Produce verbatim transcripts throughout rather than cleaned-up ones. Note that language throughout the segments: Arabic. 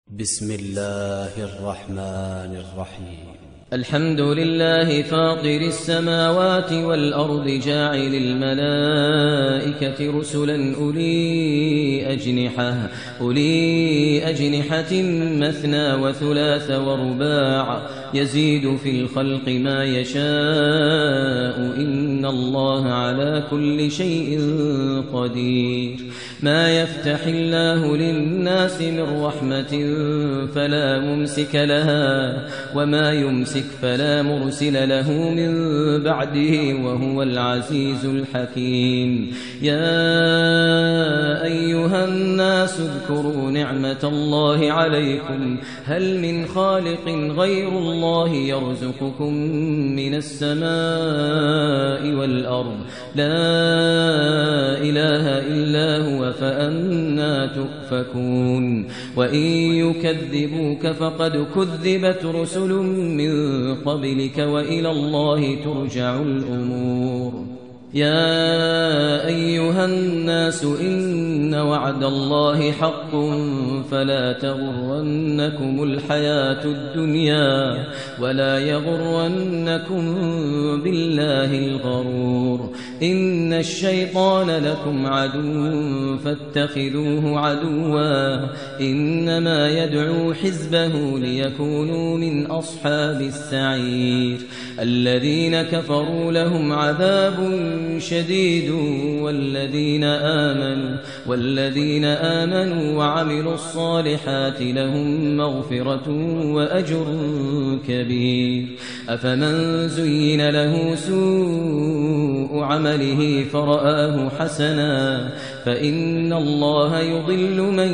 بسم الله الرحمن الرحيم. الحمد لله فاطر السماوات والأرض جاعل الملائكة رسلا أولي أجنحة, أولي أجنحة مثنى وثلاث ورباع يزيد في الخلق ما يشاء إن الله على كل شيء قدير. ما يفتح الله للناس من رحمة فلا ممسك لها وما يمسك فلا مرسل له من بعده وهو العزيز الحكيم. يا أيها الناس اذكروا نعمة الله عليكم هل من خالق غير الله يرزقكم من السماء والأرض لا إله إلا هو فأنى تؤفكون. وإن يكذبوك فقد كذبت رسل من قبلك وإلى الله ترجع الأمور. يا أيها الناس إن وعد الله حق فلا تغرنكم الحياة الدنيا ولا يغرنكم بالله الغرور. إن الشيطان لكم عدو فاتخذوه عدوا إنما يدعو حزبه ليكونوا من أصحاب السعير. الذين كفروا لهم عذاب شديد والذين آمنوا والذين آمنوا وعملوا الصالحات لهم مغفرة وأجر كبير. أفمن زين له سوء عمله فرآه حسنا فإن الله يضل من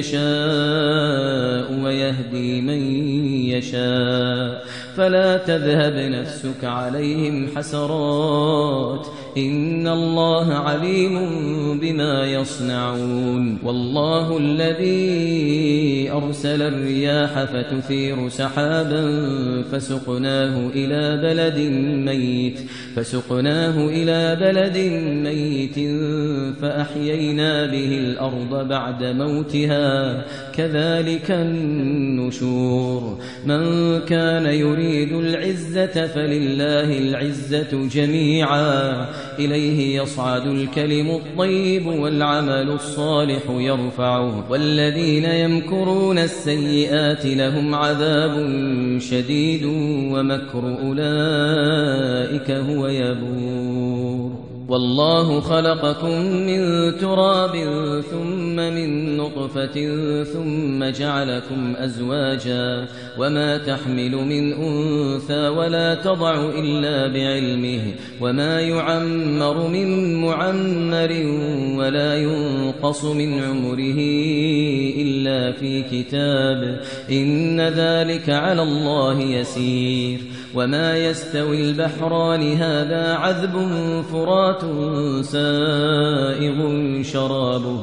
يشاء ويهدي من يشاء فلا تذهب نفسك عليهم حسرات إن الله عليم بما يصنعون. والله الذي أرسل الرياح فتثير سحابا فسقناه إلى بلد ميت فسقناه إلى بلد ميت فأحيينا به الأرض بعد موتها كذلك النشور. من كان يريد العزة فلله العزة جميعا إليه يصعد الكلم الطيب والعمل الصالح يرفعه والذين يمكرون السيئات لهم عذاب شديد ومكر أولئك هو يبور. والله خلقكم من تراب ثم من نطفة ثم جعلكم أزواجا وما تحمل من أنثى ولا تضع إلا بعلمه وما يعمر من معمر ولا ينقص من عمره إلا في كتاب إن ذلك على الله يسير. وما يستوي البحران هذا عذب فرات سائغ شرابه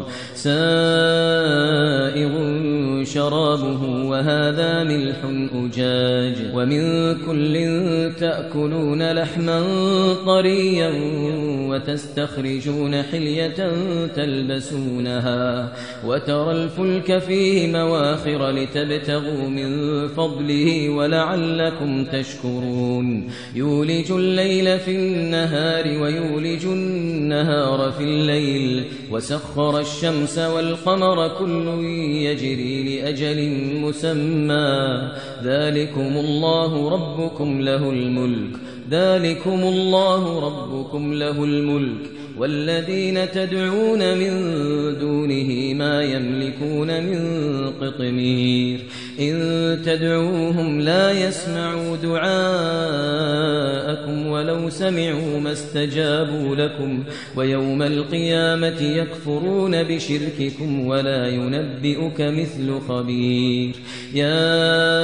سائغ شرابه وهذا ملح أجاج ومن كل تأكلون لحما طريا وتستخرجون حلية تلبسونها وترى الفلك فيه مواخر لتبتغوا من فضله ولعلكم تشكرون. يولج الليل في النهار ويولج النهار في الليل وسخر الشمس والقمر كل يجري لأجل مسمى ذلكم الله ربكم له الملك ذلكم الله ربكم له الملك والذين تدعون من دونه ما يملكون من قطمير. إن تدعوهم لا يسمعوا دعاءكم ولو سمعوا ما استجابوا لكم ويوم القيامة يكفرون بشرككم ولا ينبئك مثل خبير. يا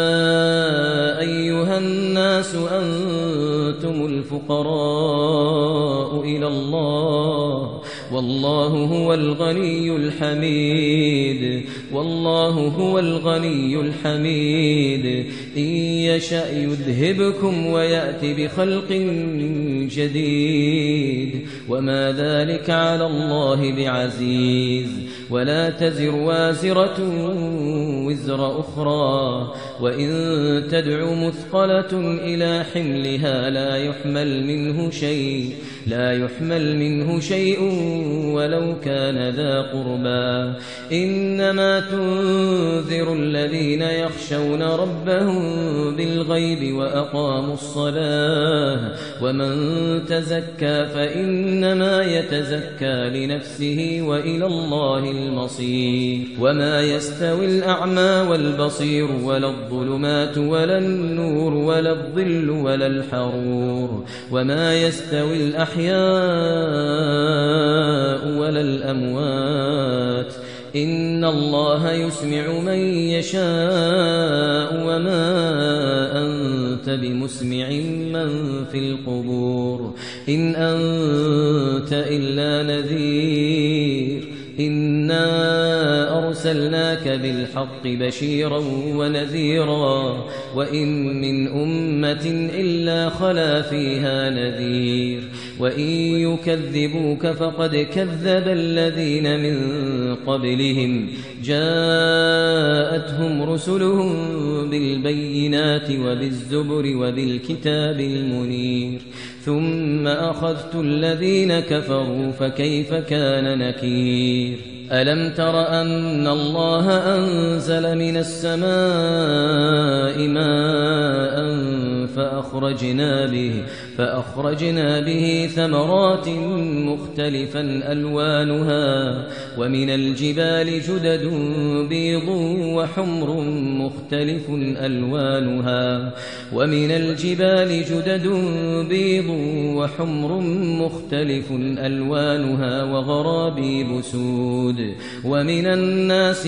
أيها الناس أنتم الفقراء إلى الله والله هو الغني الحميد والله هو الغني الحميد إن يشأ يذهبكم ويأتي بخلق جديد وما ذلك على الله بعزيز ولا تزر وازرة وزر أخرى وإن تدع مثقلة إلى حملها لا يحمل منه شيء لا يحمل منه شيء ولو كان ذا قربى إنما تنذر الذين يخشون ربهم بالغيب وأقاموا الصلاة ومن تزكى فإنما يتزكى لنفسه وإلى الله المصير وما يستوي الأعمى والبصير ولا الظلمات ولا النور ولا الظل ولا الحرور وما يستوي الأحياء ولا الأموات إن الله يسمع من يشاء وما أنت بمسمع من في القبور إن أنت إلا نذير إنا أرسلناك بالحق بشيرا ونذيرا وإن من أمة إلا خلا فيها نذير وإن يكذبوك فقد كذب الذين من قبلهم جاءتهم رسلهم بالبينات وبالزبر وبالكتاب المنير ثم أخذت الذين كفروا فكيف كان نكير ألم تر أن الله أنزل من السماء ماء فأخرجنا به فأخرجنا به ثمرات مختلفا ألوانها ومن الجبال جدد بيض وحمر مختلف ألوانها ومن الجبال جدد بيض وحمر مختلف ألوانها وغرابيب سود ومن الناس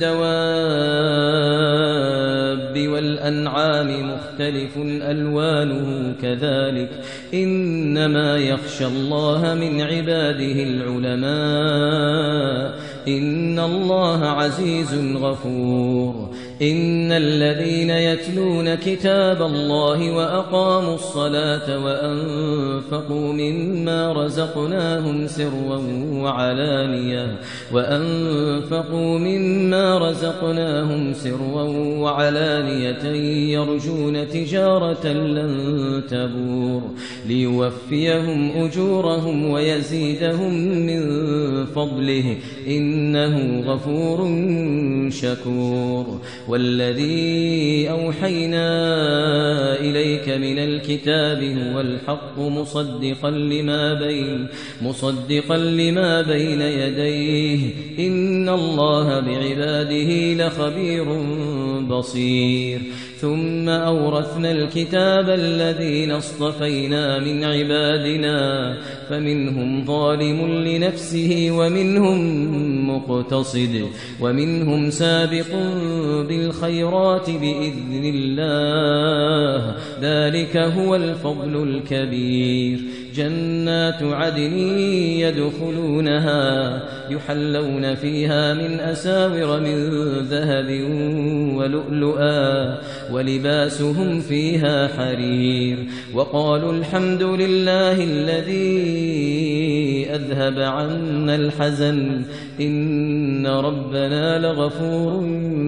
والدواب والأنعام مختلف ألوانه كذلك إنما يخشى الله من عباده العلماء إن الله عزيز غفور إن الذين يتلون كتاب الله وأقاموا الصلاة وأنفقوا مما رزقناهم سرا وعلانية وأنفقوا مما رزقناهم سرا وعلانية يرجون تجارة لن تبور ليوفيهم أجورهم ويزيدهم من فضله إنه غفور شكور والذي أوحينا إليك من الكتاب هو الحق مصدقا لما بين مصدقا لما بين يديه إن الله بعباده لخبير بصير ثم أورثنا الكتاب الذين اصطفينا من عبادنا فمنهم ظالم لنفسه ومنهم مقتصد ومنهم سابق بالخيرات بإذن الله ذلك هو الفضل الكبير جنات عدن يدخلونها يحلون فيها من أساور من ذهب ولؤلؤا ولباسهم فيها حرير وقالوا الحمد لله الذي أذهب عنا الحزن إن ربنا لغفور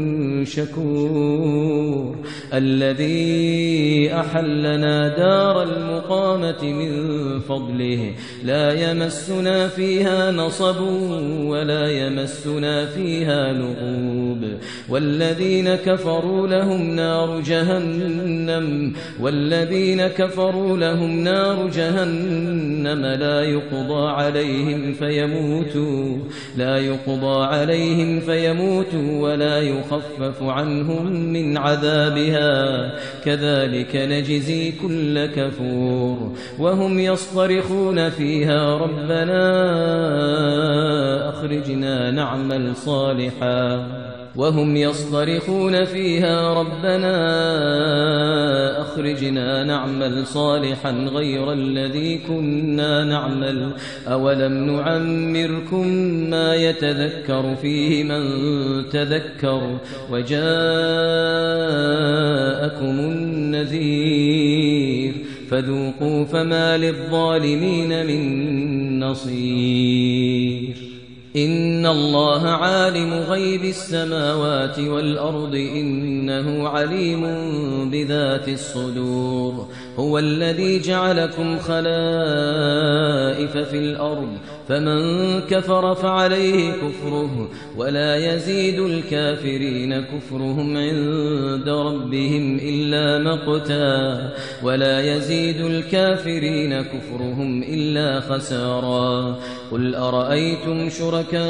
شكور الذي أحلنا دار المقامة من فضله لا يمسنا فيها نصب ولا يمسنا فيها لغوب والذين كفروا لهم نار جهنم والذين كفروا لهم نار جهنم لا يقضى عليهم فيموتوا لا يقضى عليهم فيموتوا ولا يخفف عنهم من عذابها كذلك نجزي كل كفور وهم يصطرخون فيها ربنا أخرجنا نعمل صالحا وهم يصطرخون فيها ربنا أخرجنا نعمل صالحا غير الذي كنا نعمل أولم نعمركم ما يتذكر فيه من تذكر وجاءكم النذير فذوقوا فما للظالمين من نصير إن الله عالم غيب السماوات والأرض إنه عليم بذات الصدور هو الذي جعلكم خلائف في الأرض فمن كفر فعليه كفره ولا يزيد الكافرين كفرهم عند ربهم إلا مقتا ولا يزيد الكافرين كفرهم إلا خسارا قل أرأيتم شركاءكم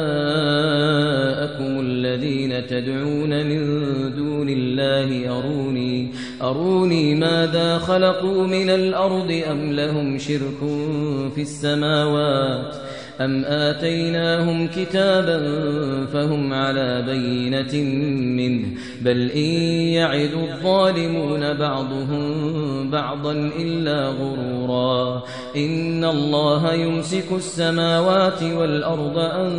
الذين تدعون من دون الله أروني أروني ماذا خلقوا من الأرض أم لهم شرك في السماوات أم آتيناهم كتابا فهم على بينة منه بل إن يعد الظالمون بعضهم بعضا إلا غرورا إن الله يمسك السماوات والأرض أن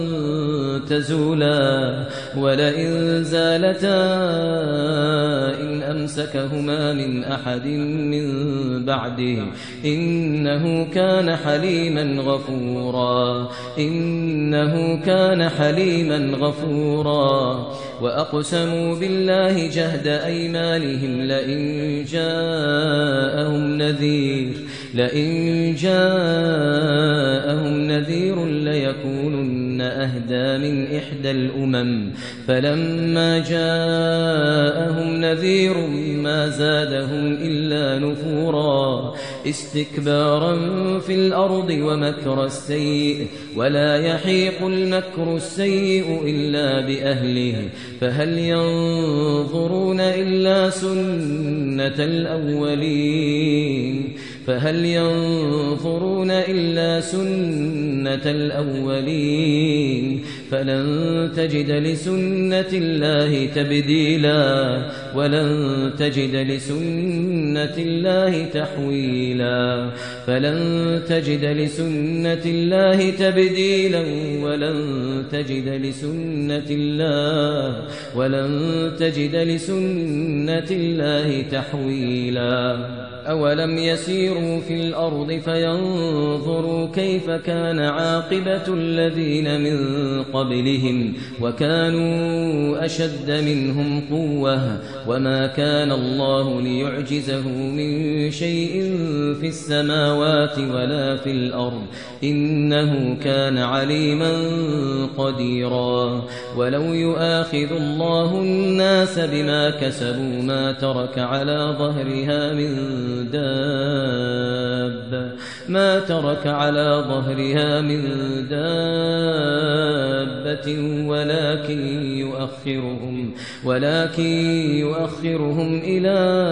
تزولا ولئن زالتا إن أمسكهما من أحد من بعده إنه كان حليما غفورا إنه كان حليما غفورا وأقسموا بالله جهد أيمانهم لئن جاءهم نذير لئن جاءهم نذير ليكونن أهدى من إحدى الأمم فلما جاءهم نذير ما زادهم إلا نفورا استكبارا في الأرض ومكر السيء ولا يحيق المكر السيء إلا بأهله فهل ينظرون إلا سنة الأولين فهل ينظرون إلا سنة الأولين فلن تجد لسنة الله تبديلا ولن تجد لسنة الله تحويلا فلن تجد لسنة الله تبديلا ولن تجد لسنة الله ولن تجد لسنة الله تحويلا أولم يسيروا في الأرض فينظروا كيف كان عاقبة الذين من قبلهم وكانوا أشد منهم قوة وما كان الله ليعجزه من شيء في السماوات ولا في الأرض إنه كان عليما قديرا ولو يؤاخذ الله الناس بما كسبوا ما ترك على ظهرها من دابة ما ترك على ظهرها من دابة ولكن يؤخرهم ولكن يؤخرهم إلى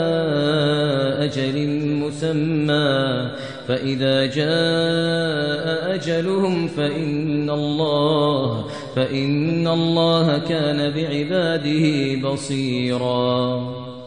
أجل مسمى فإذا جاء أجلهم فإن الله فإن الله كان بعباده بصيرا